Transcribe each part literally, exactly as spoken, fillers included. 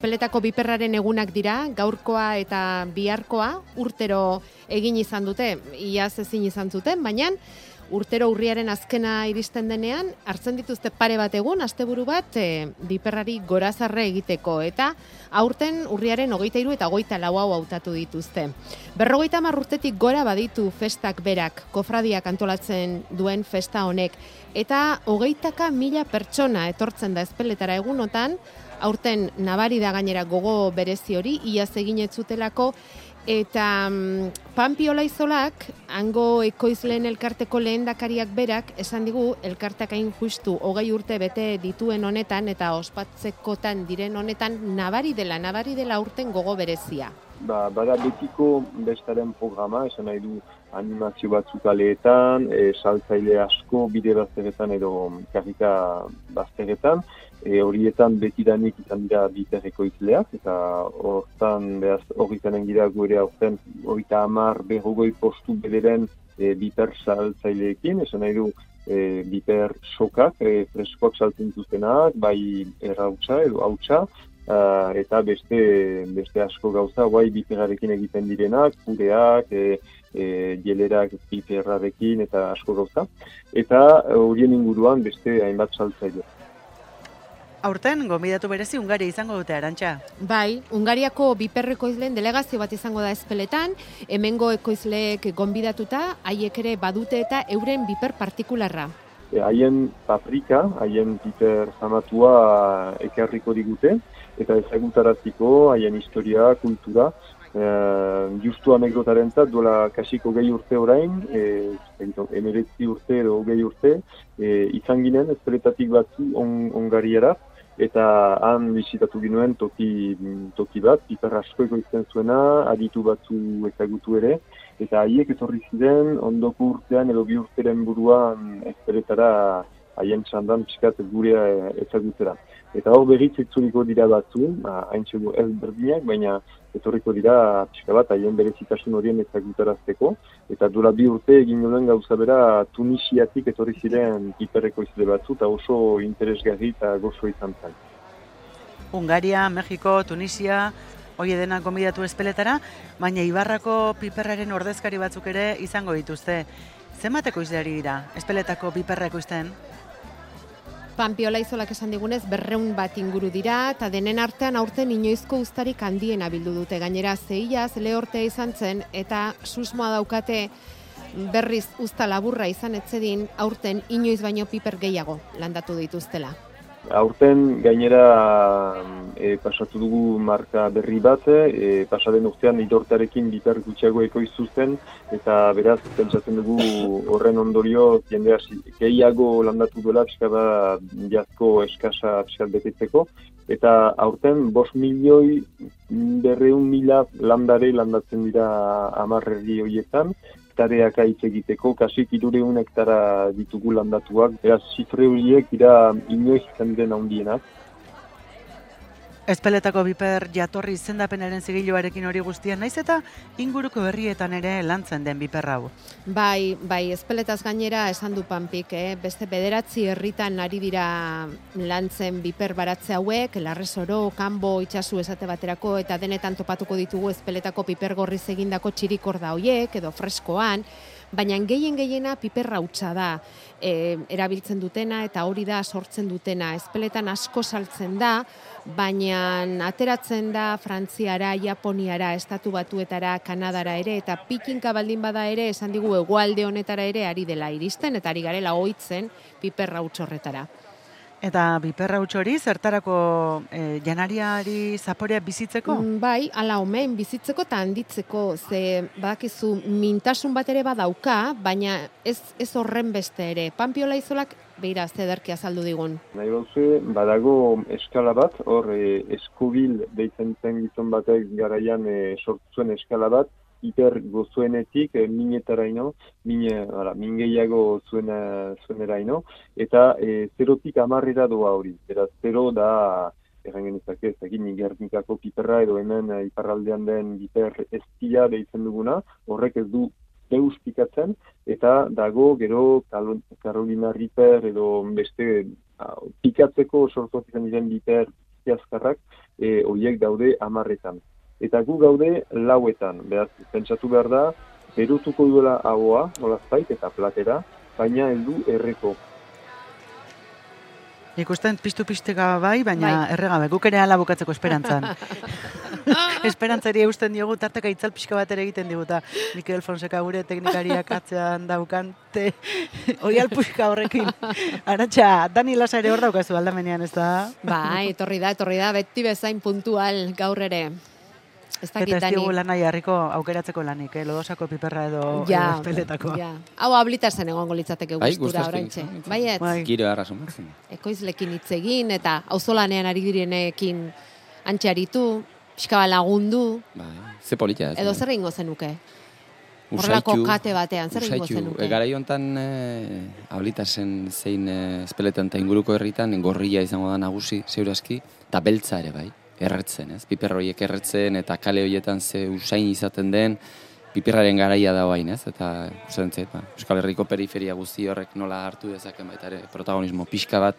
Peletako biperraren egunak dira, gaurkoa eta biharkoa, urtero egin izan dute, iaz ezin izan zuten, baina urtero urriaren azkena iristen denean, hartzen dituzte pare bat egun, asteburu bat, e, biperrari gorazarre egiteko, eta aurten urriaren hogeita hiru eta hogeita lau hau hautatu dituzte. Berrogeita hamar urtetik gora baditu festak berak, kofradiak antolatzen duen festa honek, eta hogeitaka mila pertsona etortzen da Ezpeletara egunotan, aurten nabari da gainera gogo berezi hori, iaz egin ez zutelako, eta um, Pampi Olaizolak, hango ekoizleen elkarteko lehendakariak berak, esan digu, elkarteak hain justu hogei urte bete dituen honetan, eta ospatzekotan diren honetan, nabari dela, nabari dela aurten gogo berezia. Ba, bada betiko bestaren programa, esan nahi du animazio batzuk aleetan, e, saltzaile asko bide bazteretan edo karrika bazteretan, e, horietan betidanik izan dira biper ekoizleak, eta hortan behaz horretanen gira gure aurten horita hamar berrogoi postu bederen e, biper saltzaileekin, esan nahi du e, biper sokak, e, freskoak saltzen zuztenak, bai errautza edo hautsa, Uh, eta beste beste asko gauza, guai biperrarekin egiten direnak, pureak, e, e, jelerak biperrarekin eta asko gauza. Eta horien inguruan beste hainbat saltzaile. Aurten, gonbidatu berezi Hungaria izango dute, Arantxa? Bai, Hungariako biper ekoizleen delegazio bat izango da Ezpeletan, hemengo ekoizleek gonbidatuta, haiek ere badute eta euren biper partikularra. Haien paprika, haien biper zamatua ekarriko digute, eta ezagutaraziko haien historia, kultura, e, justu anekdotarentzat duela kasiko gehi urte orain, e, emeretzi urte edo gehi urte, e, izan ginen Ezpeletatik batzu on, Hungariara, eta han bisitatu ginuen toki, toki bat, biper asko ekoizten zuena, aditu batzu ezagutu ere, eta haiek etorri ziren ondoko urtean edo bi urteren buruan Ezpeletara haien txandan pixkat gurea ezagutzera. Eta hor berriz etzuliko dira batzu, hain txego ez berdinak, baina etorriko dira pixka bat haien berezitasun horien ezagutarazteko. Eta duela bi urte egin duen gauza bera Tunisiatik etorri ziren biperreko izle batzu, eta oso interesgarri eta gozo izan zen. Hungaria, Mexiko, Tunisia, hoi denak gonbidatu Ezpeletara, baina Ibarrako piperraren ordezkari batzuk ere izango dituzte. Zenbat ekoizleari dira Ezpeletako biperra ekoizten? Pampi Olaizolak esan digunez berreun bat inguru dira, eta denen artean aurten inoizko uztarik handiena bildu dute. Gainera zeilaz lehortea izan zen, eta susmoa daukate berriz uzta laburra izan etzedin, aurten inoiz baino piper gehiago landatu dituztela. Aurten gainera e, pasatu dugu marka berri bat, e, pasaden urtean idortarekin biper gutxiago ekoiztuzten, eta beraz pentsatzen dugu horren ondorio jendea gehiago landatu duela pixka bat jazko eskasa pixka betetzeko, eta aurten bost milioi berreun mila landare landatzen dira hamarrerri horietan, hektareak hitz egiteko, kasik hirureun hektara ditugu landatuak, beraz, zifre horiek dira inoiz izan diren handienak. Ezpeletako biper jatorri izendapenaren zigiluarekin hori guztian naiz eta inguruko herrietan ere lantzen den biper hau. Bai, bai, Ezpeletaz gainera esan du Pampik, eh? Beste bederatzi herritan ari dira lantzen biper baratze hauek, Larresoro, Kanbo, Itsasu esate baterako, eta denetan topatuko ditugu Ezpeletako piper gorriz egindako txirikorda hoiek, edo freskoan, baina gehien gehiena piperra hutsa da e, erabiltzen dutena, eta hori da sortzen dutena. Ezpeletan asko saltzen da, baina ateratzen da Frantziara, Japoniara, Estatu Batuetara, Kanadara ere, eta pikinka baldin bada ere, esan digu hegoalde honetara ere ari dela iristen, eta ari garela ohitzen piperra huts horretara. Eta biperra huts hori zertarako e, janariari zaporea bizitzeko? Mm, bai, ala omen bizitzeko eta handitzeko, ze badakizu mintasun bat ere badauka, baina ez, ez horren beste ere. Pampi Olaizolak beira zederki azaldu digun. Nahi bauze, badago eskala bat, hor e, eskubil deitzen zen gizon batek garaian e, sortu zuen eskala bat, hiper gozuenetik e, minetaraino, mine, ara, min gehiago zuena, zueneraino, eta e, zerotik amarrera doa hori. Beraz, zero da, erran genezak ez, egin Gernikako piperra edo hemen e, iparraldean den biper estia deitzen duguna, horrek ez du deus pikatzen, eta dago gero Carolina Reaper edo beste a, pikatzeko sortu ziren diren biper azki azkarrak, e, oiek daude hamarretan. Eta gu gaude lauetan, beraz, pentsatu behar da, berutuko duela ahoa, nolazbait, eta platera, baina heldu erreko. Ikusten piztu-pizteka bai, baina Bai. erregabe, guk ere ala bukatzeko esperantzan. Esperantzari eusten diogu, tarteka itzal pixka bat ere egiten diguta. Mikel Fonseca gure teknikariak atzean daukante, oial puxka horrekin. Aratxa, Dani Lasa ere hor daukazu aldamenean, ez da? Bai, etorri da, etorri da, beti bezain puntual gaur ere. Ez dakit, Eta ez Dani. diogu lana jarriko aukeratzeko lanik, eh? Lodosako piperra edo, Ja, edo espeletako. ja. Hau ablitazen egongo litzateke Bai, gustura gustazte oraintxe. egiten. Baietz, Bai. Giro harra sumatzen. ekoizlekin hitz egin eta auzolanean ari direnekin antxaritu, pixka bat lagundu, Bai, ze polita ez. edo bai. zer egingo zenuke? Horrelako Usaitu, kate batean, zer egingo usaitu. zenuke? E, garai hontan e, ablitasen zein e, espeletan eta inguruko herritan gorria izango da nagusi, zeuraski, eta beltza ere bai, erretzen, ez? Piper horiek erretzen eta kale horietan ze usain izaten den, piperraren garaia da hain, ez? Eta usatzen zait, ba, Euskal Herriko periferia guzti horrek nola hartu dezaken baita ere protagonismo pixka bat,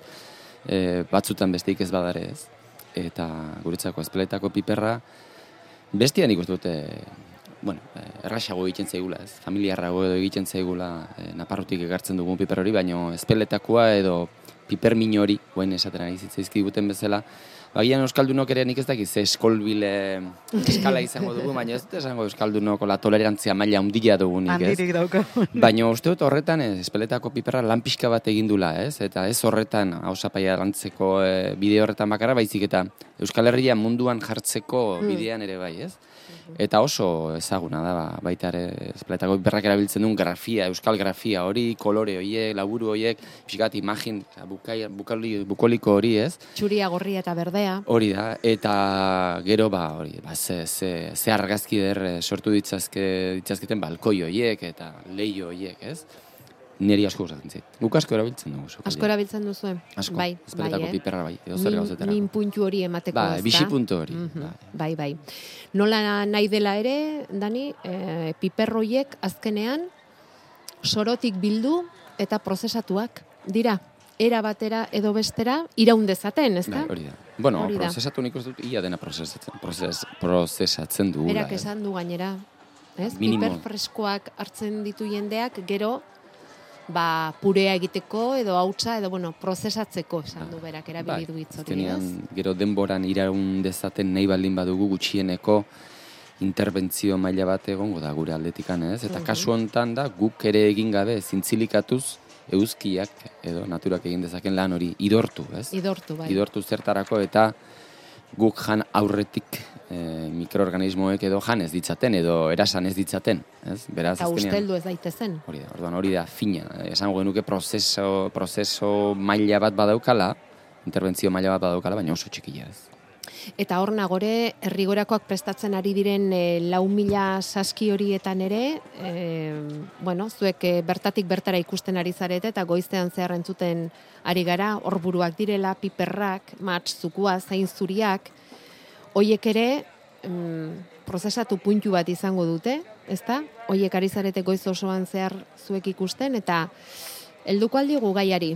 e, batzutan besteik ez badare, ez? Eta guretzako espeletako piperra, bestian ikustu dute, bueno, erraxago egiten zaigula, ez? Familiarrago edo egiten zaigula e, Naparrutik ekartzen dugun piper hori, baino espeletakoa edo piper min hori, guen esaten ari zitzaizkiguten bezala, bagian euskaldunok ere nik ez dakiz, ze eskolbile eskala izango dugu, baina ez dut esango euskaldunok la tolerantzia maila handia dugunik, ez? Handirik daukagun. Baina uste dut horretan ez, espeletako piperra lan pixka bat egin dula, ez? Eta ez horretan hausapaia lantzeko e, bide horretan bakarra, baizik eta Euskal Herria munduan jartzeko bidean ere bai, ez? Eta oso ezaguna da, ba, baita ere espeletako piperrak erabiltzen duen grafia, euskal grafia hori, kolore horiek, laburu horiek, pixkat imagin, bukai, bukali, bukoliko hori, ez? Txuria, gorria eta berdea. Hori da, eta gero ba, hori, ba, ze, ze, ze argazki der eh, sortu ditzazke, ditzazketen balkoi horiek eta leio horiek, ez? Neri asko gustatzen zait. Guk asko erabiltzen dugu. sokaldian. Asko erabiltzen duzuen? Asko, Bai, espeletako bai, eh? piperra bai, edo zer Min, gauzetara. min puntu hori emateko, Ba, ezta? bixi puntu hori. Mhm, bai. Bai, bai. Nola nahi dela ere, Dani, e, piperroiek azkenean sorotik bildu eta prozesatuak dira. Era batera edo bestera iraun dezaten, ezta? Bai, hori da. Bueno, Hori da. prozesatu nik uste dut ia dena prozesatzen, prozes, prozesatzen dugula. Berak eh. esan du gainera. Ez? Minimo. Piper freskoak hartzen ditu jendeak, gero ba, purea egiteko edo hautsa edo bueno, prozesatzeko esan du berak erabili du hitz hori, azkenean, ez? gero denboran iraun dezaten nahi baldin badugu gutxieneko interbentzio maila bat egongo da gure aldetikan, ez? Eta kasu hontan da guk ere egin gabe zintzilikatuz euskiak edo naturak egin dezaken lan hori idortu, ez? Idortu, bai. Idortu zertarako eta guk jan aurretik e, mikroorganismoek edo jan ez ditzaten edo erasan ez ditzaten, ez? Beraz Eta azkenean usteldu ez daitezen. hori da, orduan hori da fina. Esango genuke prozeso, prozeso maila bat badaukala, interbentzio maila bat badaukala, baina oso txikia ez. Eta hor nagore, herrigorakoak prestatzen ari diren e, lau mila saski horietan ere, e, bueno, zuek e, bertatik bertara ikusten ari zarete eta goiztean zehar entzuten ari gara, hor buruak direla, piperrak, matz, zukua, zain zuriak, hoiek ere mm, prozesatu puntu bat izango dute, ezta? Hoiek ari zarete goiz osoan zehar zuek ikusten, eta helduko aldigu gaiari.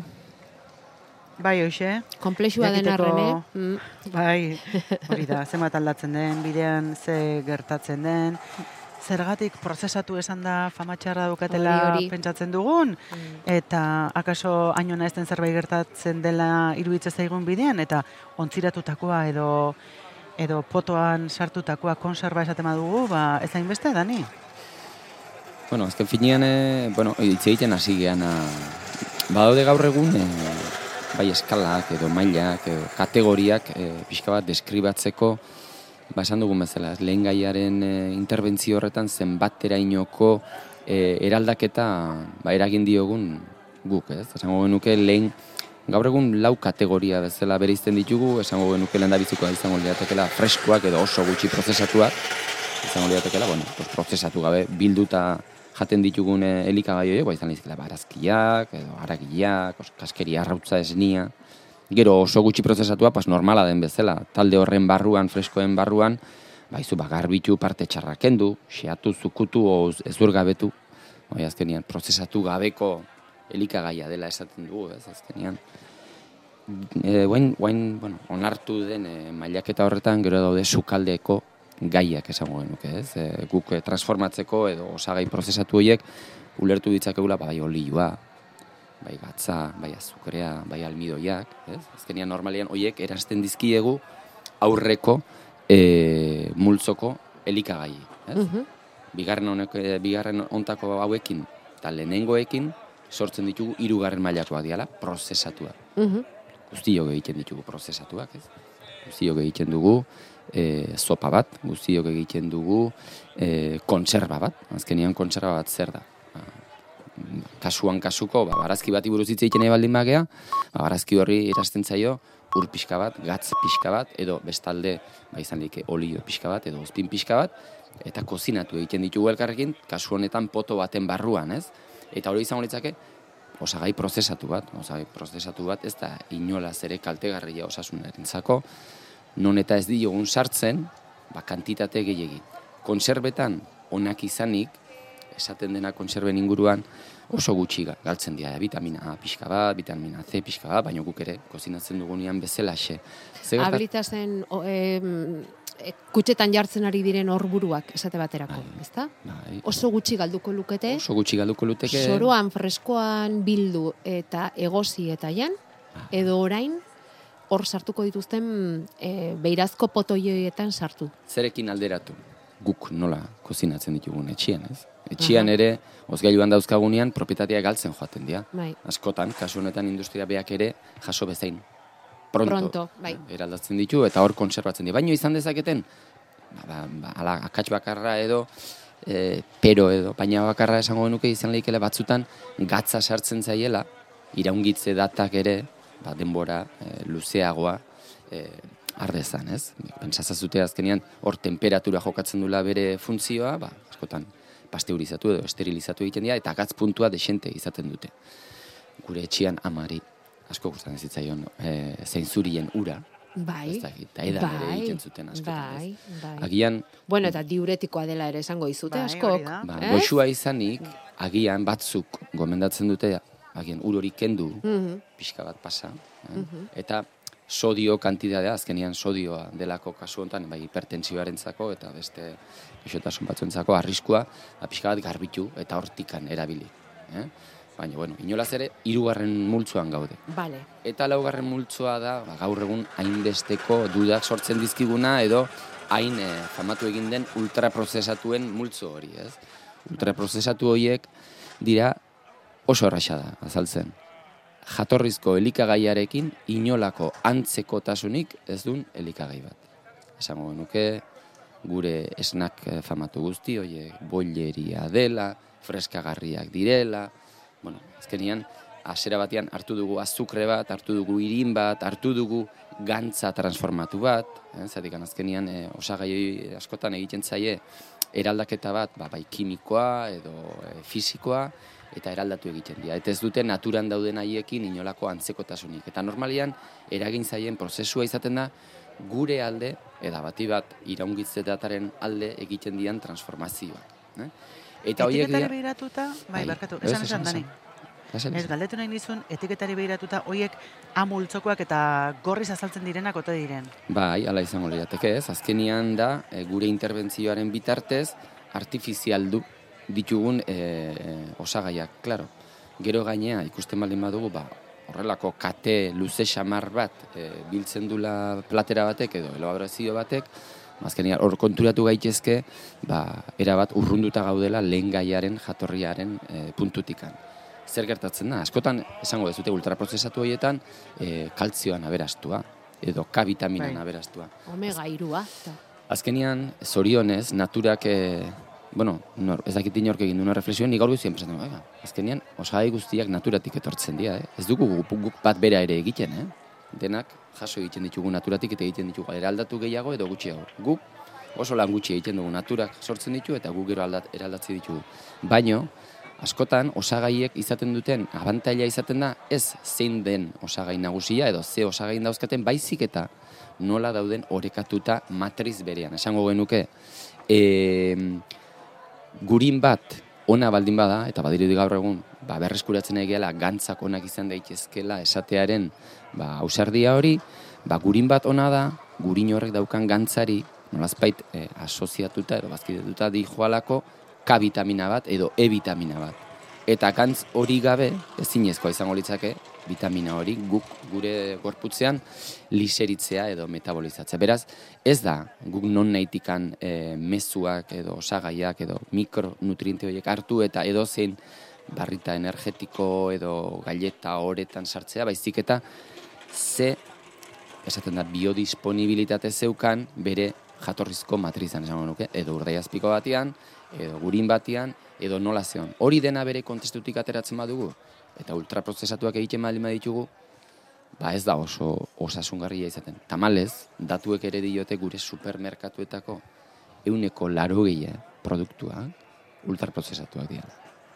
Bai, hoxe. Komplexua den Jakiteko- arren, eh? Mm. Bai, hori da, zenbat aldatzen den, bidean ze gertatzen den, zergatik prozesatu esan da famatxarra daukatela Hori, hori. pentsatzen dugun, eta akaso hainona ez den zerbait gertatzen dela iruditzen zaigun bidean, eta ontziratutakoa edo edo potoan sartutakoa konserba esaten badugu, ba, ez hainbeste, Dani? Bueno, azken finean, e, bueno, hitz egiten hasi geana, badaude gaur egun, e, bai eskalak edo mailak edo kategoriak e, pixka bat deskribatzeko, ba esan dugun bezala, lehen gaiaren e, interbentzio horretan zenbaterainoko e, eraldaketa ba, eragin diogun guk, ez? Esango genuke lehen gaur egun lau kategoria bezala bereizten ditugu, esango genuke lehendabizikoa izango liatekela freskoak edo oso gutxi prozesatuak, izango liatekela, bueno, pues prozesatu gabe bilduta jaten ditugun elikagai horiek, ba izan lehizkela barazkiak, edo haragiak, kaskeria, arrautza, esnia. Gero oso gutxi prozesatua, pues normala den bezala, talde horren barruan, freskoen barruan, ba izu bagarbitu parte txarrak kendu, xeatu, zukutu, o ezurgabetu. Bai, azkenean, prozesatu gabeko elikagaia dela esaten dugu, ez, azkenean. e, guain, guain, bueno, onartu den e, mailaketa horretan gero daude sukaldeko gaiak esango genuke, ez? E, guk e, transformatzeko edo osagai prozesatu horiek ulertu ditzakegula bai olioa, bai gatza, bai azukrea, bai almidoiak, ez? Azkenean normalean horiek erasten dizkiegu aurreko e, multzoko elikagai, ez? Uh -huh. Bigarren honek, bigarren ontako hauekin eta lehenengoekin sortzen ditugu hirugarren mailakoak diala, prozesatuak. Uh -huh. Guztiok egiten ditugu prozesatuak, ez? Guztiok egiten dugu e, sopa bat, guztiok egiten dugu e, kontserba bat. Azkenean kontserba bat zer da? Kasuan kasuko, ba, barazki bati buruz hitz egiten nahi baldin bagea, ba, barazki horri erasten zaio ur pixka bat, gatz pixka bat, edo bestalde, ba, izan like olio pixka bat, edo ozpin pixka bat, eta kozinatu egiten ditugu elkarrekin, kasu honetan poto baten barruan, ez? Eta hori izango litzake, osagai prozesatu bat, osagai prozesatu bat, ez da inolaz ere kaltegarria osasunarentzako, non eta ez diogun sartzen, ba, kantitate gehiegi. Konserbetan, onak izanik, esaten dena konserben inguruan, oso gutxi galtzen dira, vitamina A pixka bat, vitamina C pixka bat, baina guk ere kozinatzen dugunean bezalaxe. Habilitasen e, kutxetan jartzen ari diren horburuak esate baterako, bai, ezta? Bai. Oso gutxi galduko lukete. Oso gutxi galduko luteke. Soroan freskoan bildu eta egosi eta jan, edo orain hor sartuko dituzten e, beirazko potoioetan sartu. Zerekin alderatu? Guk nola kozinatzen ditugun etxian, ez? Etxian ere, ozgailuan dauzkagunean, propietatea galtzen joaten dira. Bai. Askotan, kasu honetan industria beak ere jaso bezain. Pronto, Pronto bai. Eraldatzen ditu eta hor kontserbatzen dira. Baino izan dezaketen, ba, ba, ala, akats bakarra edo, e, pero edo, baina bakarra esango genuke izan lehikela batzutan, gatza sartzen zaiela, iraungitze datak ere, ba, denbora e, luzeagoa, e, ardezan, ez? Pentsazazute azkenean, hor temperatura jokatzen dula bere funtzioa, ba, askotan, pasteurizatu edo esterilizatu egiten dira, eta gatz puntua desente izaten dute. Gure etxian amari, asko gustatzen zitzaion, e, zeinzurien ura, bai, eta edan bai, ere egiten zuten askotan, bai, bai. Agian... Bueno, eta diuretikoa dela ere esango izute, bai, askok. Ba, eh? Goxua izanik, agian batzuk gomendatzen dute, agian ur hori kendu, uh-huh. pixka bat pasa, eh? uh-huh. eta sodio kantitatea, azkenean sodioa delako kasu honetan, bai, hipertentsioarentzako eta beste gaixotasun batzuentzako arriskua, ba, pixka bat garbitu eta hortikan erabili. Eh? Baina, bueno, inolaz ere, hirugarren multzoan gaude. Vale. Eta laugarren multzoa da, ba, gaur egun hainbesteko dudak sortzen dizkiguna edo hain eh, famatu egin den ultraprozesatuen multzo hori, ez? Ultraprozesatu horiek dira oso erraxa da, azaltzen. Jatorrizko elikagaiarekin inolako antzekotasunik ez duen elikagai bat. Esango genuke, gure esnak famatu guzti, oie, boileria dela, freskagarriak direla, bueno, azkenean, hasiera batean hartu dugu azukre bat, hartu dugu irin bat, hartu dugu gantza transformatu bat, eh, zatik azkenean eh, osagai askotan egiten zaie eraldaketa bat, ba, bai kimikoa edo eh, fisikoa, eta eraldatu egiten dira. Eta ez dute naturan dauden haiekin inolako antzekotasunik. Eta normalian, eragin zaien prozesua izaten da, gure alde, eta bati bat iraungitze dataren alde egiten dian transformazioak. Eh? Eta etiketari behiratuta, bai, barkatu, esan esan dani. Ez, galdetu nahi nizun, etiketari behiratuta, hoiek amultzokoak eta gorriz azaltzen direnak ote diren. Bai, ala izango lirateke ez. Azkenian da, e, gure interbentzioaren bitartez, artifizial du ditugun e, e, osagaiak, klaro. Gero gainea, ikusten baldin badugu, ba, horrelako kate luze xamar bat e, biltzen dula platera batek edo elaborazio batek, azkenean hor konturatu gaitezke, ba, erabat urrunduta gaudela lehen gaiaren jatorriaren e, puntutikan. Zer gertatzen da? Askotan, esango dezute ultraprozesatu horietan, e, kaltzioan aberastua, edo K vitaminan bai. aberastua. Omega irua. Azkenean, zorionez, naturak, e, bueno, nor, ez dakit inork egin duna reflexioa, nik gaur guztien pensatzen, ega, azkenean, osagai guztiak naturatik etortzen dira, eh? Ez dugu guk bat bera ere egiten, eh? Denak jaso egiten ditugu naturatik eta egiten ditugu eraldatu gehiago edo gutxiago. Guk oso lan gutxi egiten dugu naturak sortzen ditu eta guk gero aldat, eraldatzi ditugu. Baino, askotan osagaiek izaten duten abantaila izaten da ez zein den osagai nagusia edo ze osagain dauzkaten baizik eta nola dauden orekatuta matriz berean. Esango genuke, e, gurin bat ona baldin bada, eta badirudi gaur egun, ba, berreskuratzen egiela gantzak onak izan daitezkela esatearen ba, ausardia hori, ba, gurin bat ona da, gurin horrek daukan gantzari, nolazpait eh, asoziatuta edo bazkidetuta di joalako K vitamina bat edo E vitamina bat. Eta gantz hori gabe, ezinezkoa izango litzake, vitamina hori guk gure gorputzean liseritzea edo metabolizatzea. Beraz, ez da guk non nahitikan e, mezuak edo osagaiak edo mikronutriente horiek hartu eta edozein barrita energetiko edo galleta horetan sartzea, baizik eta ze, esaten da, biodisponibilitate zeukan bere jatorrizko matrizan esango nuke, edo urdaiazpiko batian, edo gurin batian, edo nola zeon. Hori dena bere kontestutik ateratzen badugu, eta ultraprozesatuak egiten baldin baditugu, ba ez da oso osasungarria izaten. Tamalez, datuek ere diote gure supermerkatuetako euneko larogeia produktua ultraprozesatuak dira.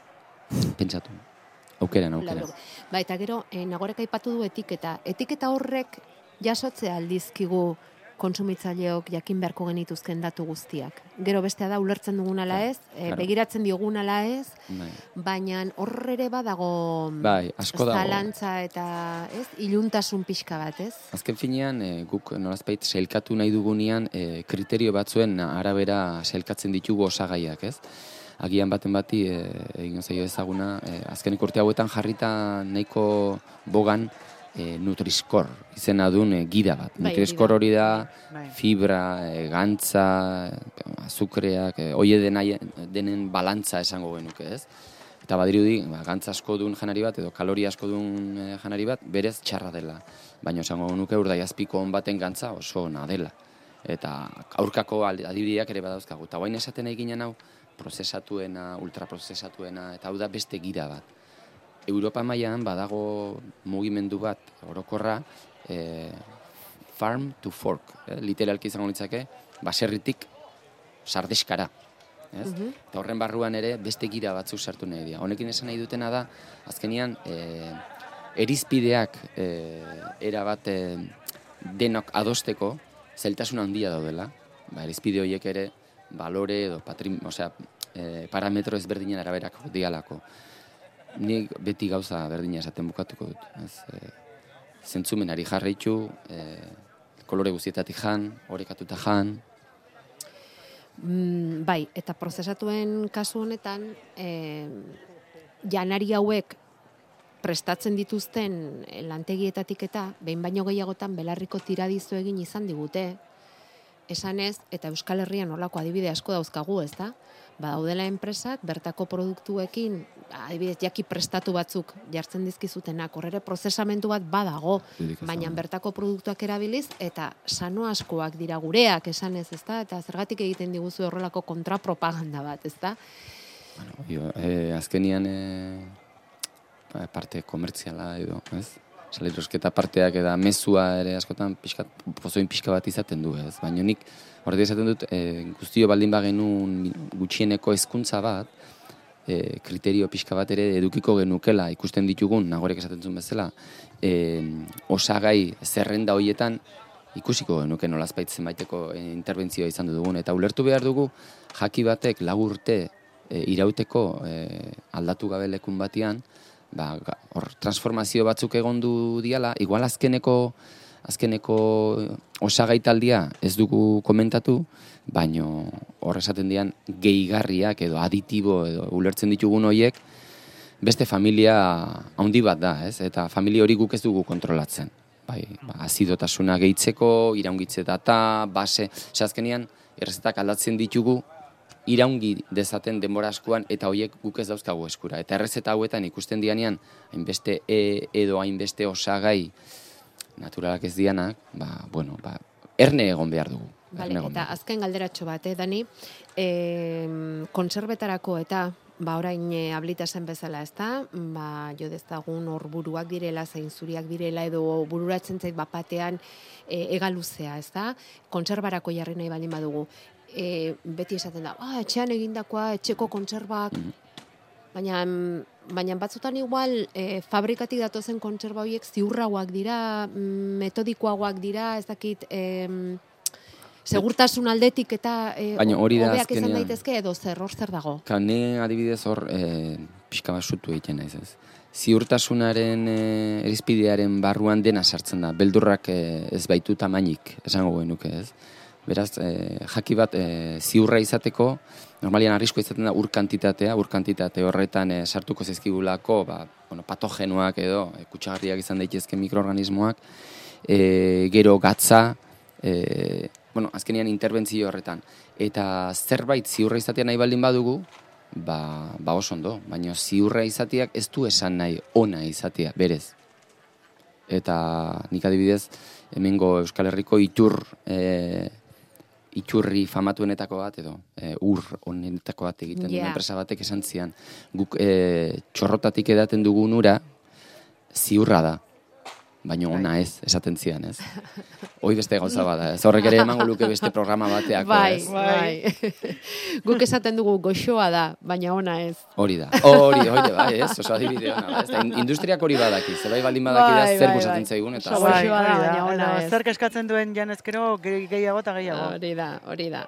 Pentsatu, aukeran, aukeran. Ba, eta gero, eh, nagorek aipatu du etiketa. Etiketa horrek jasotzea aldizkigu kontsumitzaileok jakin beharko genituzken datu guztiak. Gero bestea da ulertzen dugun ala ez, e, begiratzen diogun ala ez, bai. Baina horre ere badago bai, asko dago. Zalantza eta ez, iluntasun pixka bat, ez? Azken finean, e, guk nolazpait sailkatu nahi dugunean, e, kriterio batzuen arabera sailkatzen ditugu osagaiak, ez? Agian baten bati, e, egin zaio ezaguna, e, azkenik urte hauetan jarrita nahiko bogan, E, Nutri-Score izena duen e, gida bat. Bai, Nutri-Score hori da bai. Fibra, e, gantza, azukreak, e, oie denen balantza esango genuke, ez? Eta badirudi, ba, gantza asko duen janari bat, edo kaloria asko duen e, janari bat, berez txarra dela. Baina esango genuke urdaiazpiko on baten gantza oso ona dela. Eta aurkako adibideak ere badauzkagu. Eta guain esaten eginen hau, prozesatuena, ultraprozesatuena, eta hau da beste gida bat. Europa mailan badago mugimendu bat orokorra e, farm to fork, eh? Literalki izango litzake, baserritik sardeskara. Ez? Uh-huh. Eta horren barruan ere beste gira batzuk sartu nahi dira. Honekin esan nahi dutena da, azkenian e, erizpideak e, era bat e, denok adosteko zailtasun handia daudela. Ba, erizpide horiek ere balore edo patrim, osea, e, parametro ezberdinen araberak dialako. Nik beti gauza berdina esaten bukatuko dut. Ez, e, zentzumenari jarraitu, e, kolore guztietatik jan, orekatuta jan. Mm, bai, eta prozesatuen kasu honetan, e, janari hauek prestatzen dituzten lantegietatik eta, behin baino gehiagotan belarriko tiradizu egin izan digute, esanez, eta Euskal Herrian horlako adibide asko dauzkagu, ez da? Ba, daudela enpresak, bertako produktuekin, adibidez, jaki prestatu batzuk jartzen dizkizutenak, horre prozesamentu bat badago, baina bertako produktuak erabiliz, eta sano askoak dira gureak, esanez, ez da? Eta zergatik egiten diguzu horrelako kontrapropaganda bat, ez da? Bueno, jo, eh, azkenian e, parte komertziala edo, ez? Salerosketa parteak eta mezua ere askotan pixka, pozoin pixka bat izaten du, ez? Baina nik, horretik esaten dut, e, guztio baldin bagenun gutxieneko hezkuntza bat, e, kriterio pixka bat ere edukiko genukela ikusten ditugun, nagorek esaten zuen bezala, e, osagai zerrenda horietan ikusiko genuke nolazpait zenbaiteko e, interbentzioa izan dugun. Eta ulertu behar dugu, jaki batek lagurte e, irauteko e, aldatu gabe lekun batian, ba, hor transformazio batzuk egondu diala, igual azkeneko azkeneko osagaitaldia ez dugu komentatu, baino hor esaten dian gehigarriak edo aditibo edo ulertzen ditugun horiek beste familia handi bat da, ez? Eta familia hori guk ez dugu kontrolatzen. Bai, ba, azidotasuna gehitzeko, iraungitze data, base, osea azkenean errezetak aldatzen ditugu iraungi dezaten denbora askoan eta horiek guk ez dauzkagu eskura. Eta errezeta hauetan ikusten dianean hainbeste E edo hainbeste osagai naturalak ez dianak, ba, bueno, ba, erne egon behar dugu. Vale, eta azken galderatxo bat, eh, Dani, e, kontserbetarako eta ba orain e, ablita zen bezala, ezta? Ba, jo dezagun hor buruak direla, zain zuriak direla edo bururatzen zait bapatean e, egaluzea, ezta? Kontserbarako jarri nahi baldin badugu. E, beti esaten da, ah, etxean egindakoa, etxeko kontserbak, baina, baina batzutan igual e, fabrikatik datozen kontserba horiek ziurragoak dira, metodikoagoak dira, ez dakit, e, Segurtasun aldetik eta e, Baina hori da hobeak izan azkenean. daitezke edo zer, hor zer dago? Kane adibidez hor e, pixka bat sutu egiten naiz ez. Ziurtasunaren e, erizpidearen barruan dena sartzen da. Beldurrak e, ez baitu tamainik, esango genuke ez. Beraz, e, jaki bat e, ziurra izateko, normalian arrisko izaten da ur kantitatea, ur kantitate horretan e, sartuko zaizkigulako ba, bueno, patogenoak edo, e, kutsagarriak izan daitezke mikroorganismoak, e, gero gatza, e, bueno, azkenean interbentzio horretan. Eta zerbait ziurra izatea nahi baldin badugu, ba, ba oso ondo, baina ziurra izateak ez du esan nahi ona izatea, berez. Eta nik adibidez, hemengo Euskal Herriko itur, e, iturri famatuenetako bat, edo e, ur honetako bat egiten Yeah. duen enpresa batek esan zian, guk e, txorrotatik edaten dugun ura, ziurra da. Baina ona ez, esaten zian, ez? Hoi beste gauza bada, ez horrek ere emango luke beste programa bateako, Bai, ez? bai. Guk esaten dugu goxoa da, baina ona ez. Hori da, hori, hori, bai, ez? Oso adibide ona da, ez? Da, industriak hori badaki, zerbait baldin badaki da Bai, zer bai, gustatzen bai. zaigun, eta Oso Bai, goxoa da, hori baina ona Edo ez. Zerk eskatzen duen janezkero gehiago eta gehiago. Hori da, hori da.